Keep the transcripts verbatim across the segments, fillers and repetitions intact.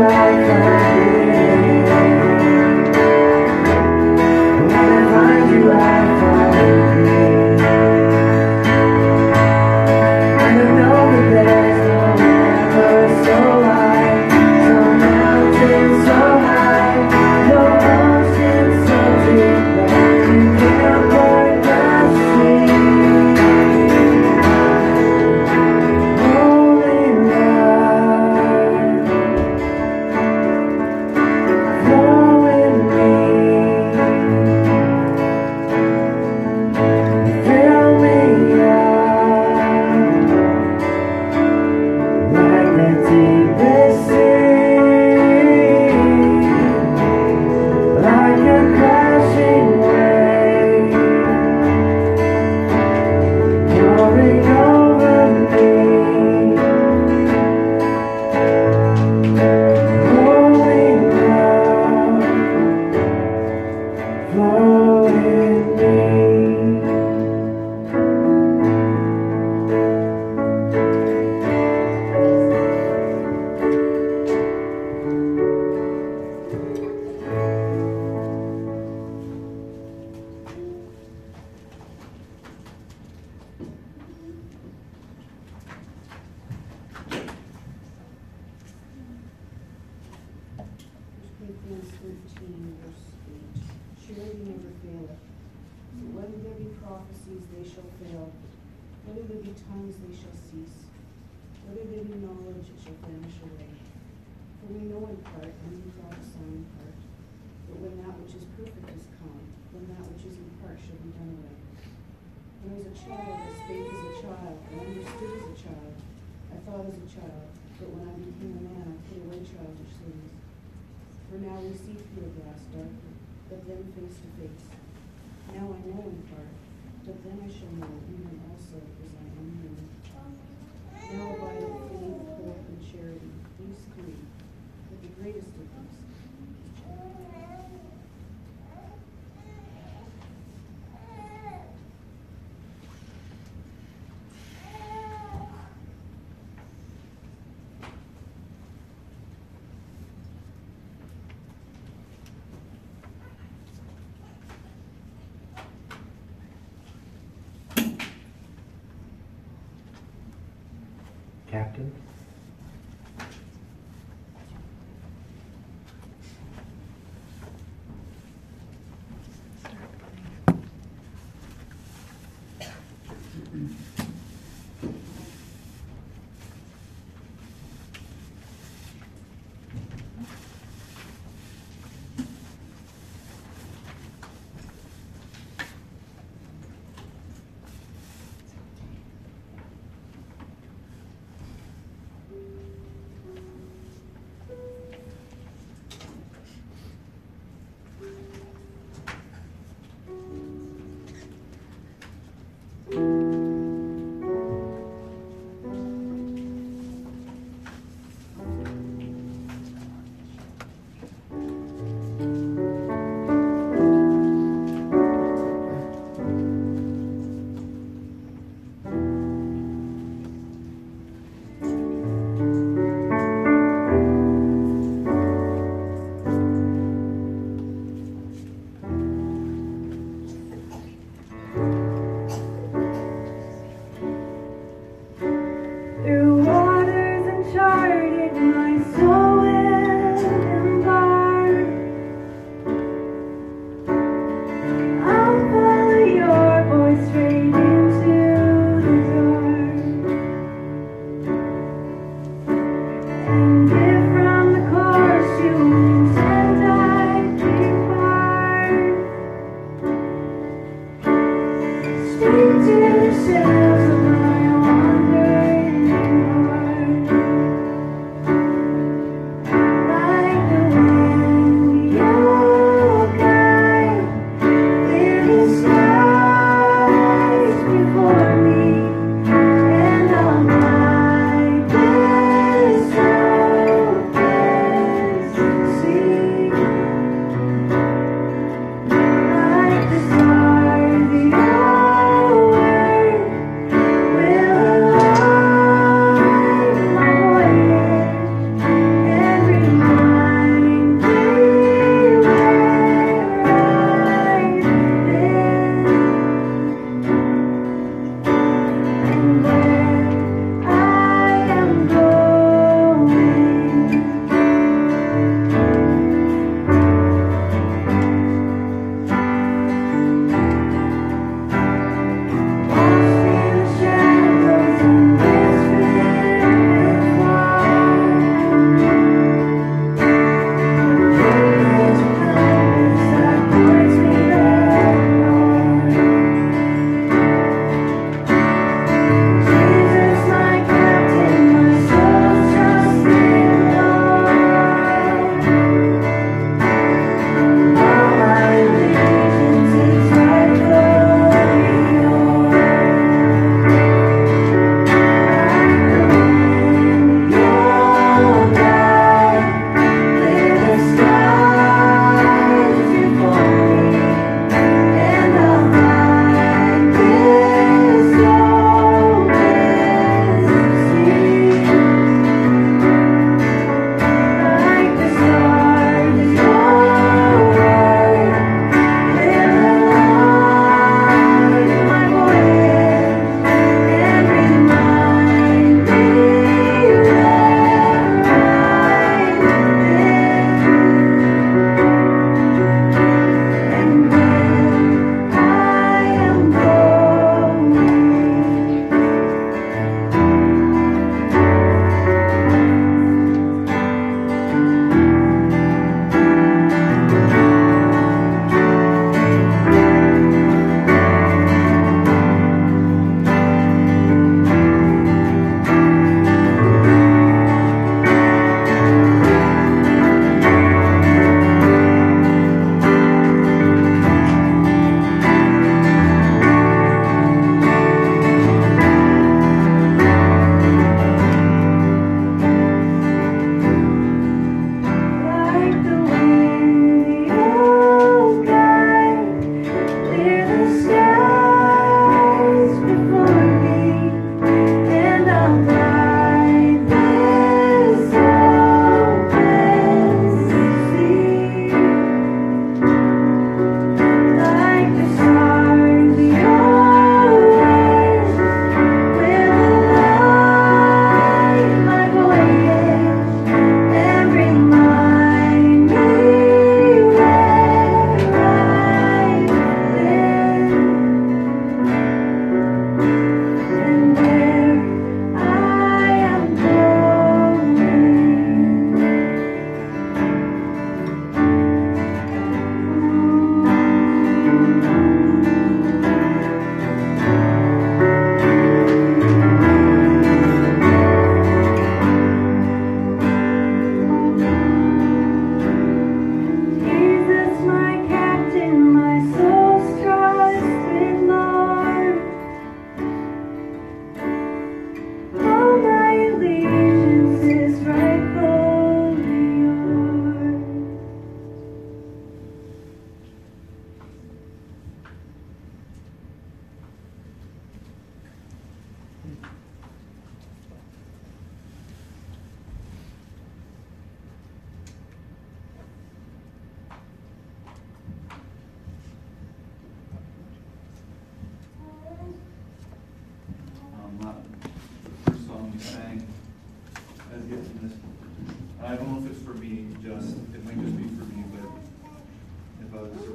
Captain?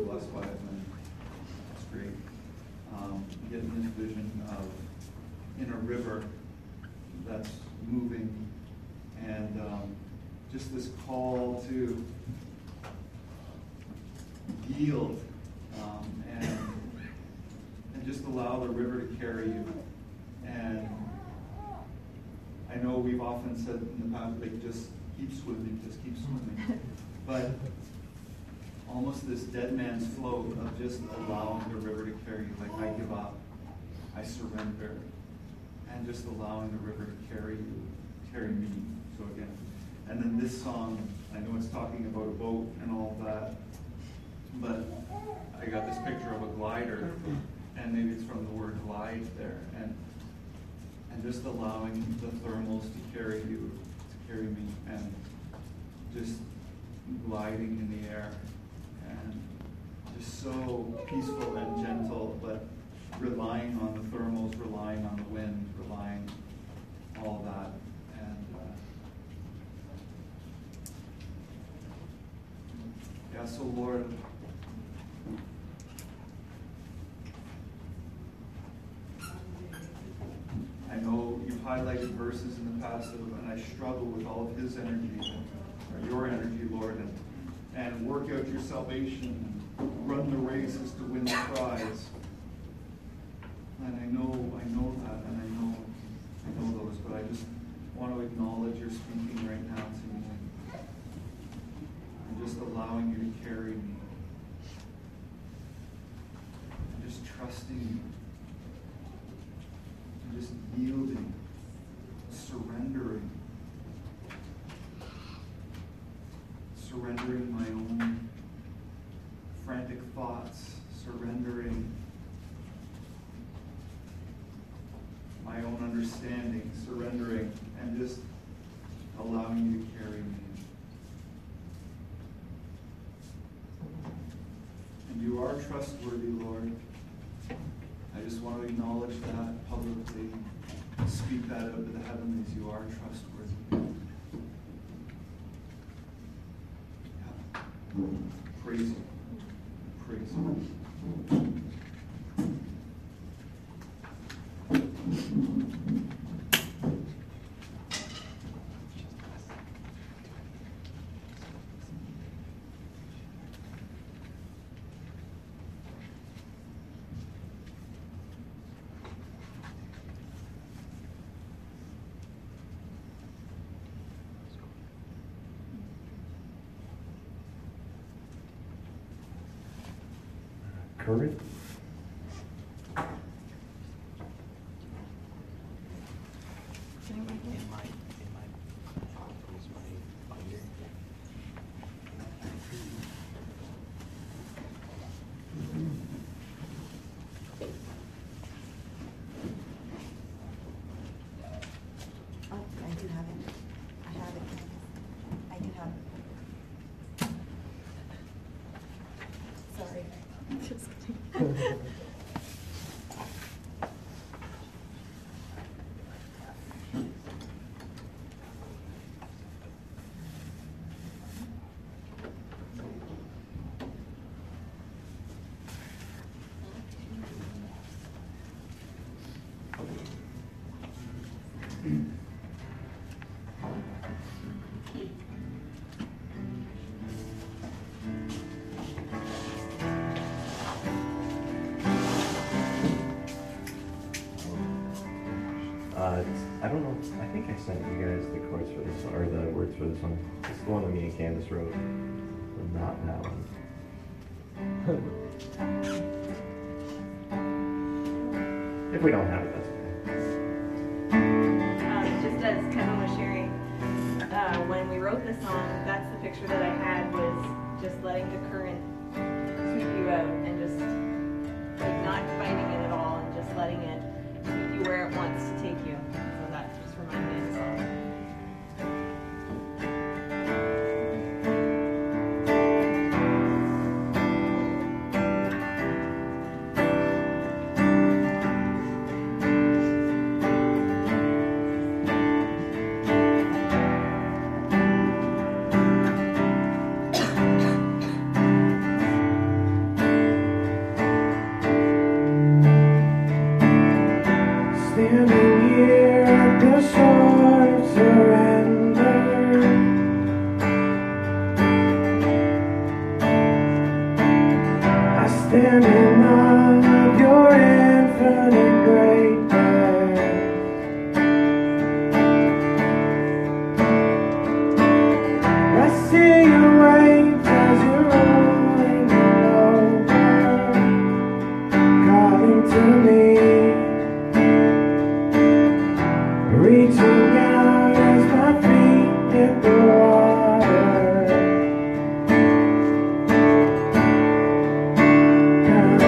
blessed by it, and it's great. Um, getting this vision of in a river that's moving, and um, just this call to yield um, and and just allow the river to carry you. And I know we've often said in the past, like, just keep swimming, just keep swimming. But almost this dead man's float of just allowing the river to carry you. Like, I give up, I surrender, and just allowing the river to carry you, carry me. So again, and then this song, I know it's talking about a boat and all that, but I got this picture of a glider, and maybe it's from the word glide there, and and just allowing the thermals to carry you, to carry me, and just gliding in the air, and just so peaceful and gentle, but relying on the thermals, relying on the wind, relying all that. And uh, yeah, so Lord, I know you've highlighted verses in the past, and I struggle with all of his energy, or your energy, Lord, and, and work out your salvation, and run the races to win the prize. And I know, I know that, and I know, I know those, but I just want to acknowledge you're speaking right now to me, and just allowing you to carry me, and just trusting you. Just yielding, surrendering, surrendering my own frantic thoughts, surrendering my own understanding, surrendering, and just allowing you to carry me. And you are trustworthy, Lord. I just want to acknowledge that publicly, speak that out to the heavenlies. You are trustworthy. Yeah. Praise Him. Praise Him. Courage. Uh, I don't know. I think I sent you guys the chords for this one, or the words for this one. This is the one that me and Candace wrote, but not that one. If we don't have it, that's okay. Um, just as Kevin was sharing, uh, when we wrote this song, that's the picture that I had, was just letting the current sweep you out and just like not fighting it at all, and just letting it sweep you where it wants to take you. So that just reminded me of the song. Thank standing on of your infinite greatness. I see your waves as you're rolling over, calling to me, reaching out as my feet hit the water. Come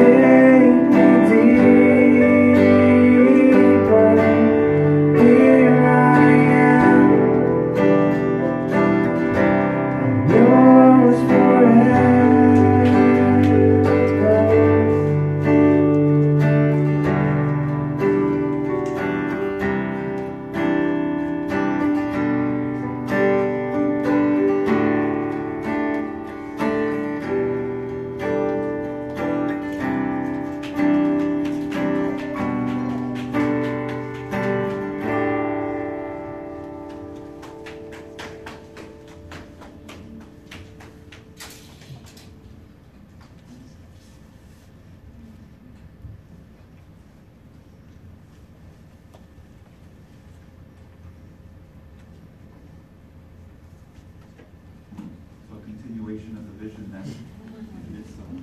So a continuation of the vision then. It's, um,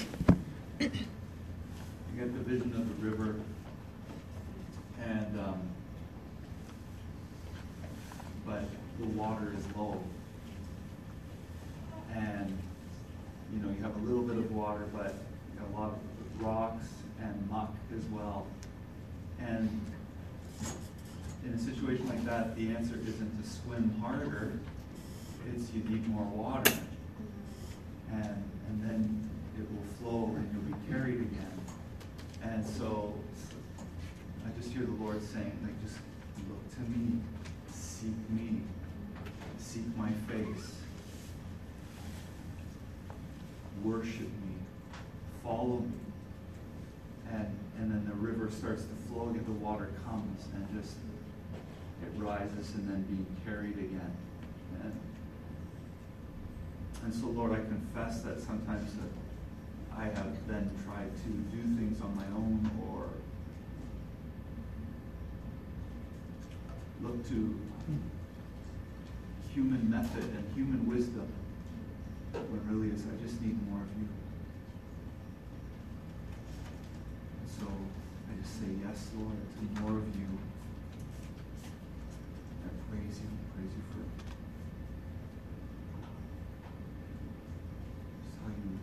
you get the vision of the river, and um, but the water is low, and you know you have a little bit of water, but you got a lot of rocks and muck as well. And in a situation like that, the answer isn't to swim harder. It's you need more water, and and then it will flow and you'll be carried again. And so I just hear the Lord saying, like, just look to me, seek me, seek my face, worship me, follow me. And and then the river starts to flow again, the water comes and just it rises and then being carried again. And And so, Lord, I confess that sometimes that I have then tried to do things on my own or look to human method and human wisdom, when really is I just need more of you. And so I just say yes, Lord, to more of you. I praise you, praise you for how you,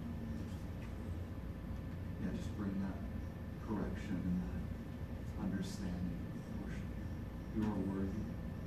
yeah, just bring that correction and that understanding and worship. You are worthy.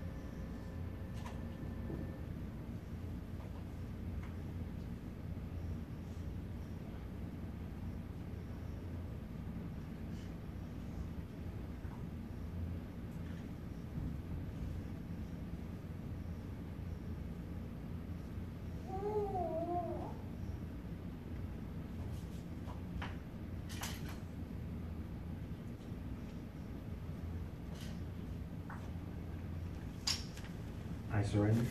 I surrender.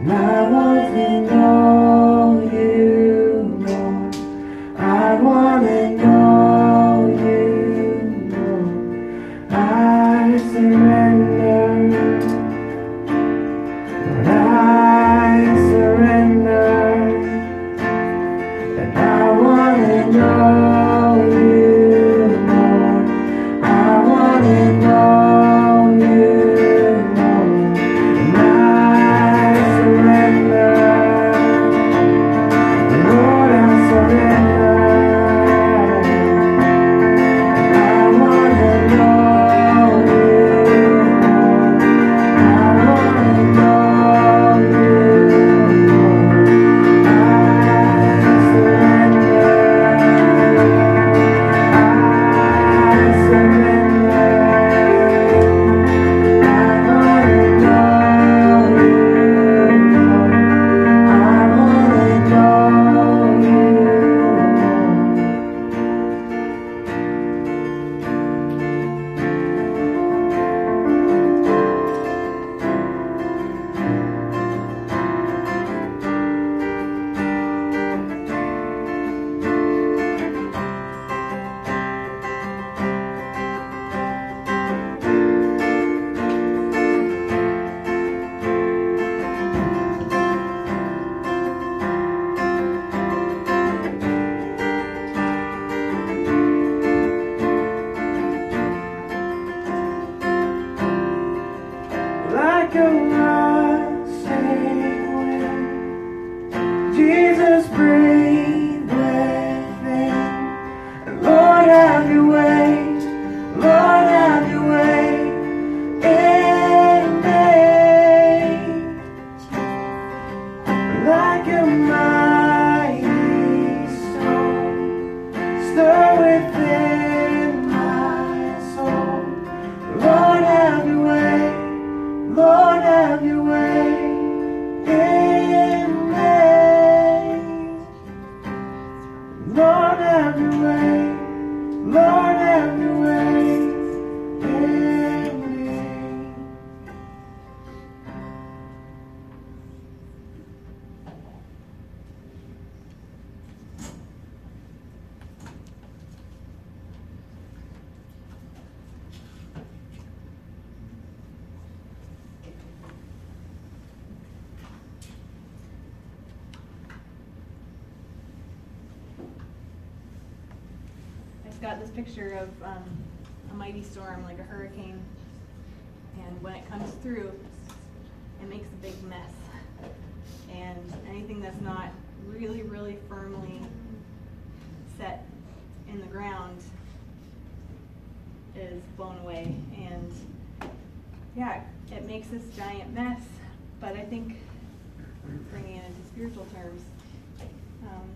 And I want to know you more. I want to know you more. I surrender. Lord, I surrender. And I want to know you more. I want to know you more. And I surrender. Lord, I surrender. And I want to know you more. I want to know you more. I surrender. I surrender. I want to know you more. I want to know you more. Like a rushing wind, Jesus, breathe within. And Lord, have your way. Lord, have your way in me. Like a mighty storm, stir within my soul. Lord, have your way. Lord, have your way in me. Lord, have your way. Lord, have your way in me. I've got this picture of um, a mighty storm, like a hurricane, and when it comes through, it makes a big mess. And anything that's not really, really firmly set in the ground is blown away. And yeah, it makes this giant mess, but I think bringing it into spiritual terms, um,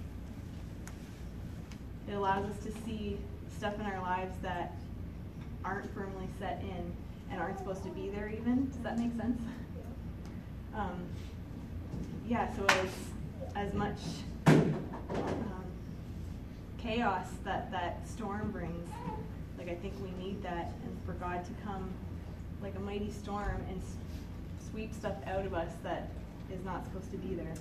it allows us to see stuff in our lives that aren't firmly set in and aren't supposed to be there even. Does that make sense? Um, yeah, so as, as much um, chaos that that storm brings, like I think we need that, and for God to come like a mighty storm and s- sweep stuff out of us that is not supposed to be there.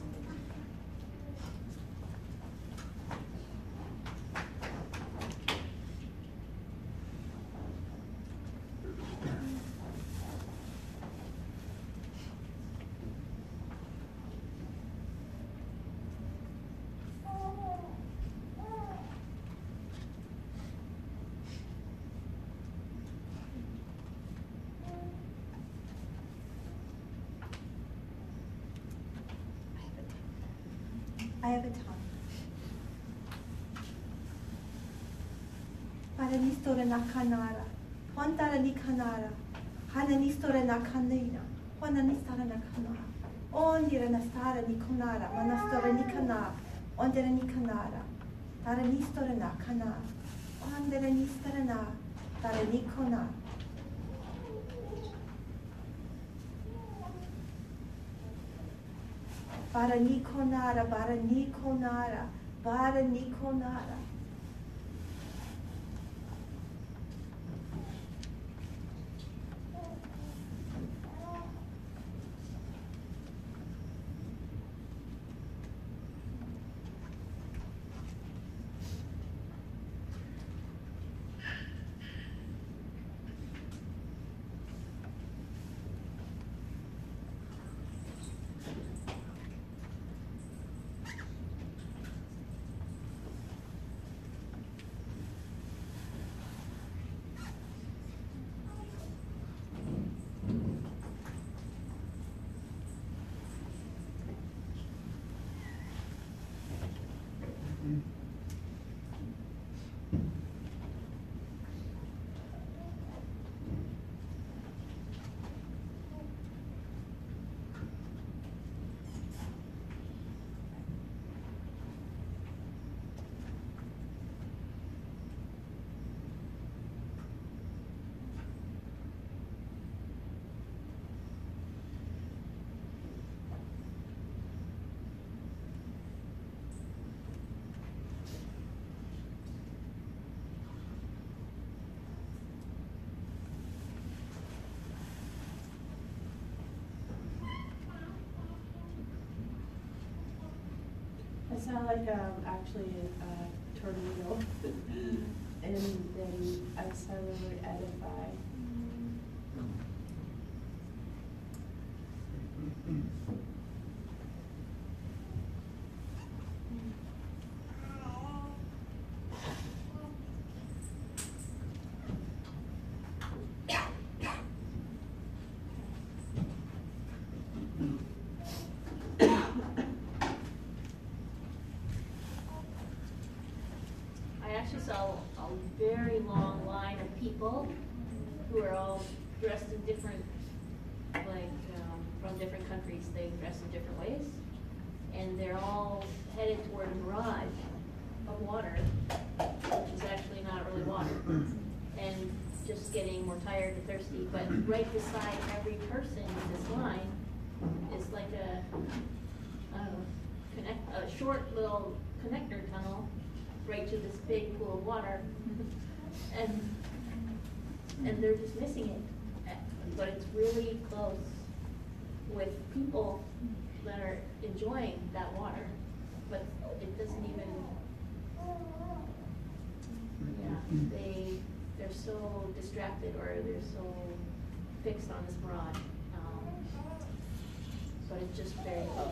I have a tongue. Para nistora na kanara, Juantara ni kanara, Hana nistora na kanina, Juana nistara na kanara, Ondira na stara ni konara, Manastora ni kana, Ondira ni kanara, Tara nistora na kana, Ondira nistara na, Tara ni kona. Para ni konara, para ni konara, para ni konara. It sounded like um, actually a tornado. And then I saw the word edify. I actually saw a very long line of people who are all dressed in different, like, um, from different countries. They dress in different ways. And they're all headed toward a mirage of water, which is actually not really water. And just getting more tired and thirsty. But right beside every person in this line is like a, I don't know, connect, a short little connector tunnel right to this big pool of water, and and they're just missing it. But it's really close with people that are enjoying that water, but it doesn't even. Yeah, they they're so distracted or they're so fixed on this mirage, um, but it's just very close.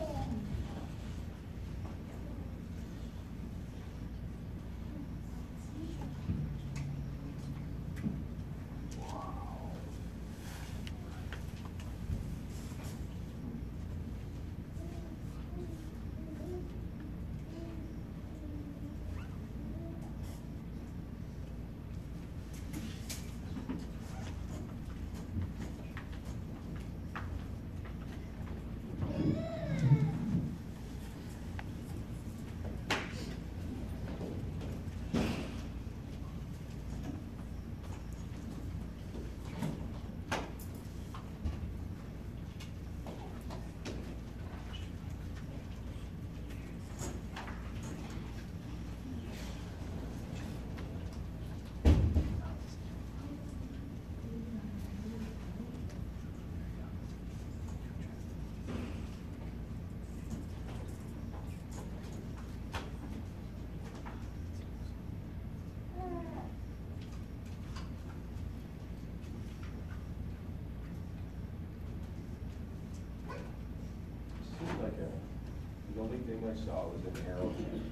Seemed like a, the only thing I saw was an arrow.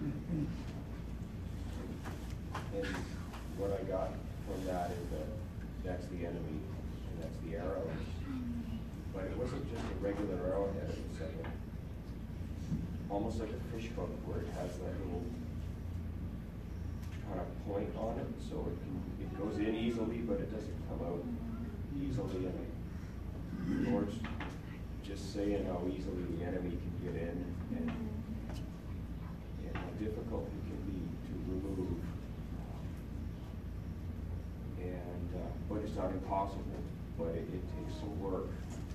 And what I got from that is that that's the enemy and that's the arrow. But it wasn't just a regular arrowhead, it was like a, almost like a fish hook where it has that little kind of point on it, so it can, it goes in easily, but it doesn't come out easily. And the Lord's just saying how easily the enemy can get in and, and how difficult it can be to remove. And uh, but it's not impossible, but it, it takes some work.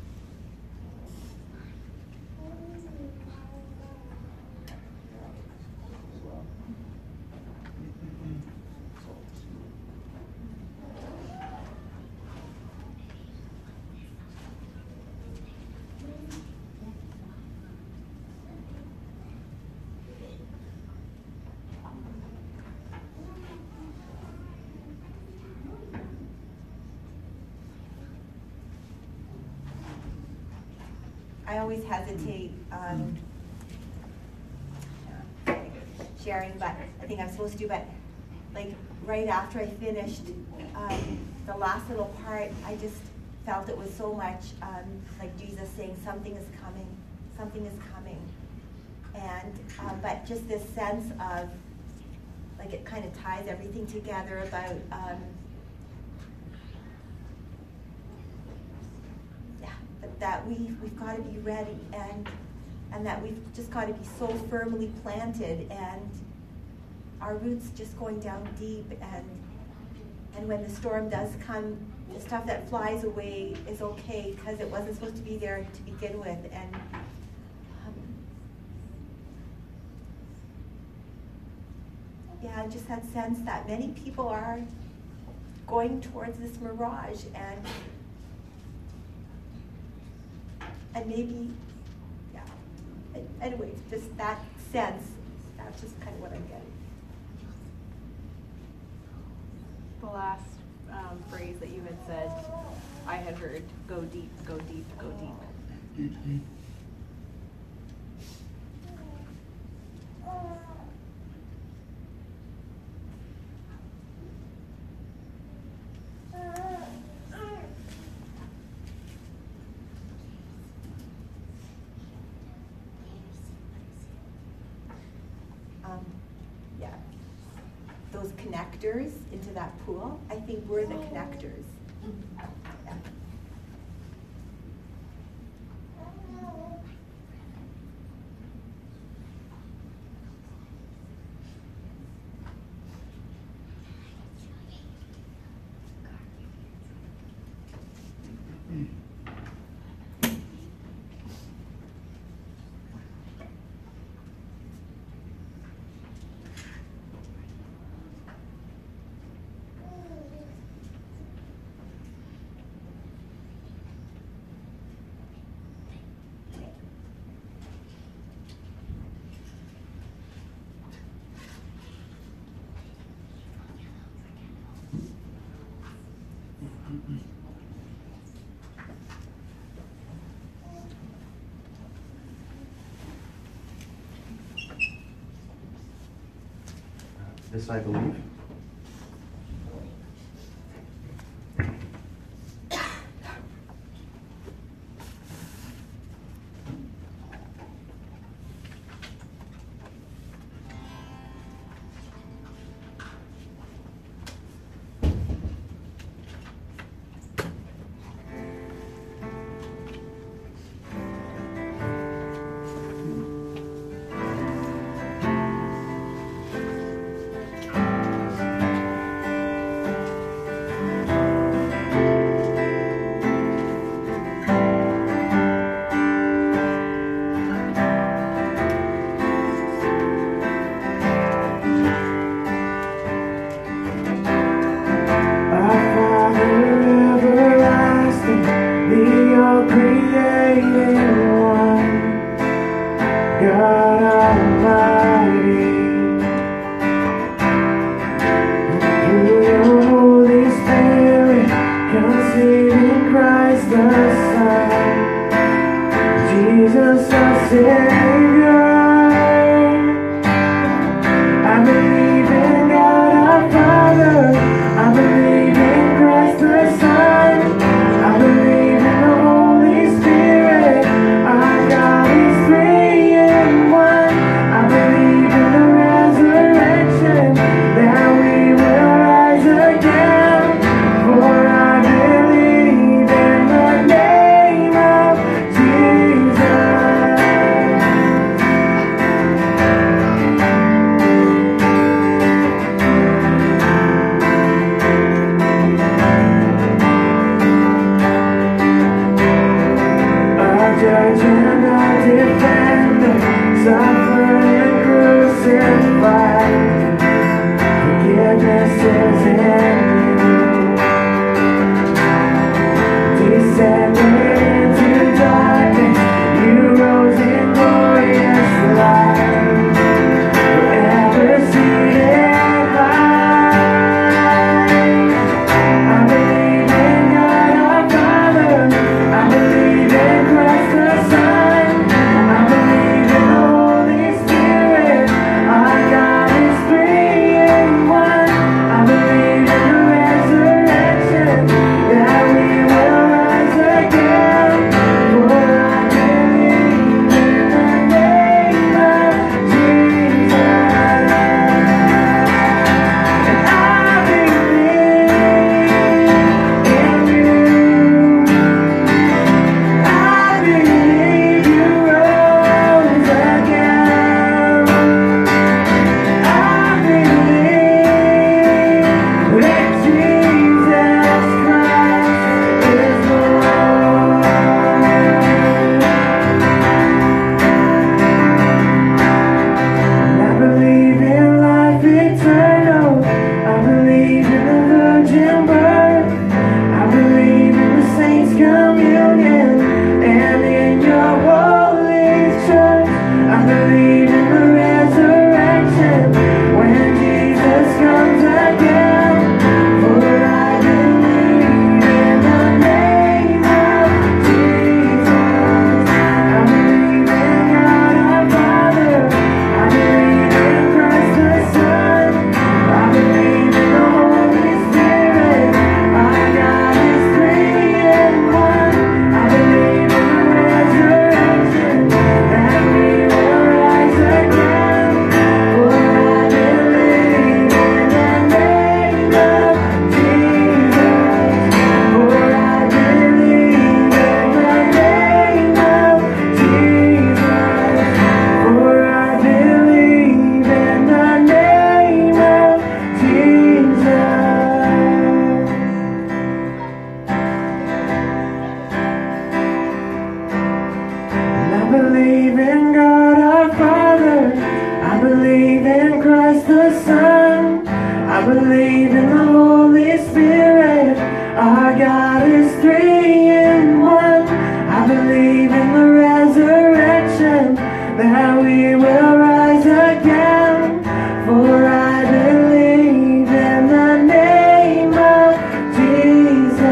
I always hesitate um, sharing, but I think I'm supposed to. But like right after I finished um, the last little part, I just felt it was so much um, like Jesus saying, "Something is coming, something is coming," and um, but just this sense of like it kind of ties everything together about. Um, that we, we've got to be ready and and that we've just got to be so firmly planted and our roots just going down deep, and and when the storm does come, the stuff that flies away is okay because it wasn't supposed to be there to begin with. And um, yeah, just that sense that many people are going towards this mirage, and And maybe, yeah. Anyway, just that sense that's just kind of what I'm getting. The last um, phrase that you had said, I had heard, go deep, go deep, go deep. Um, yeah, those connectors into that pool, I think we're the connectors. Yeah. This, I believe. Jesus. believe in the Holy Spirit. Our God is three in one. I believe in the resurrection, that we will rise again. For I believe in the name of Jesus.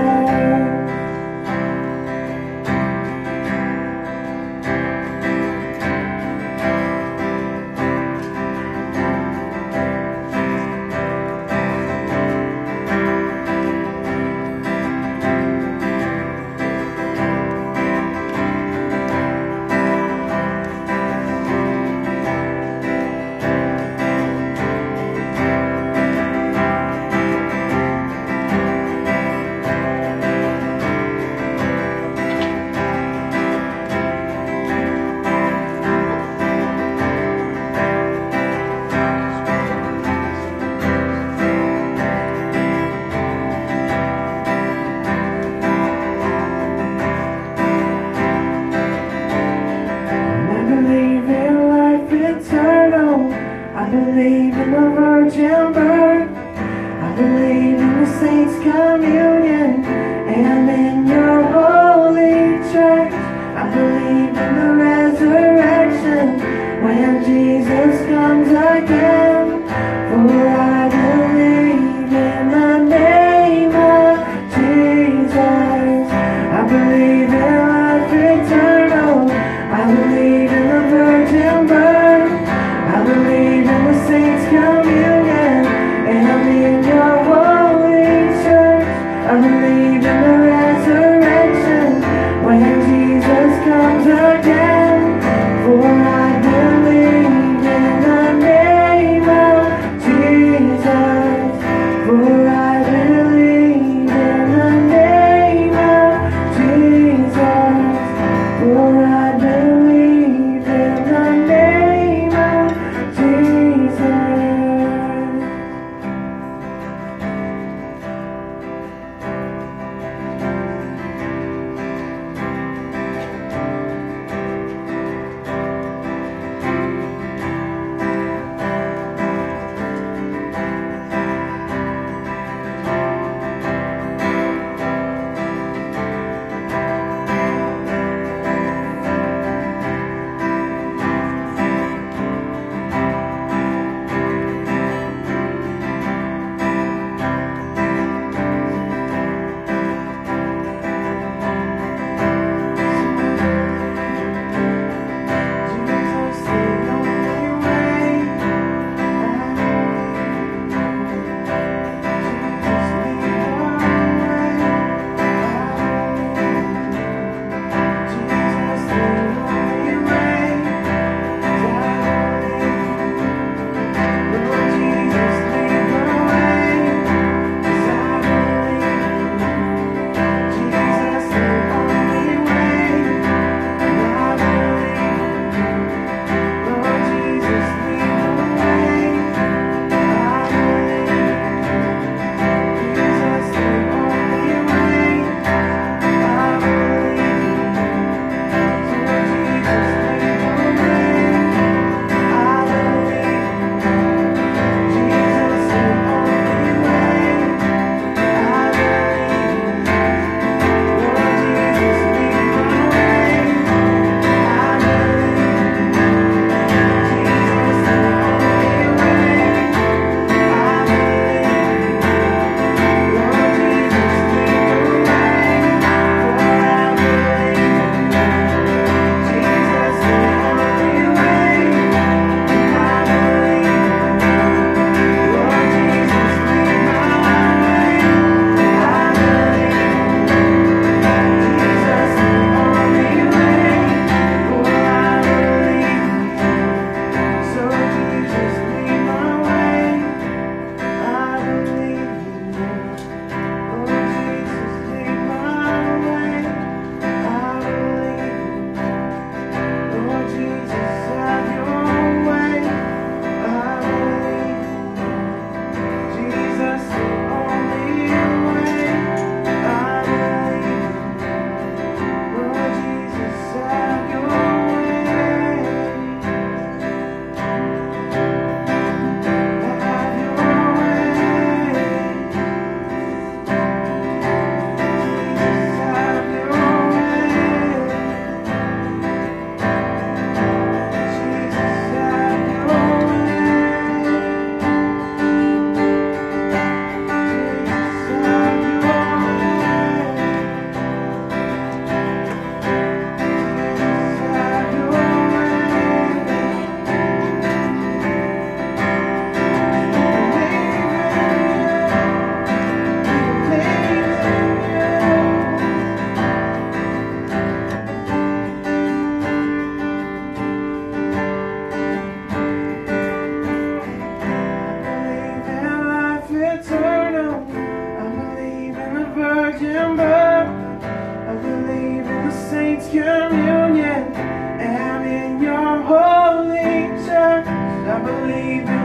I believe in the virgin birth. I believe in the saints' communion and in your holy church. I believe in the resurrection when Jesus comes again. For I believe in the name of Jesus. I believe in life eternal. I believe in the virgin birth. I believe in the saints' communion and in your holy church. I believe in the resurrection when Jesus comes again. For I believe in the name believe in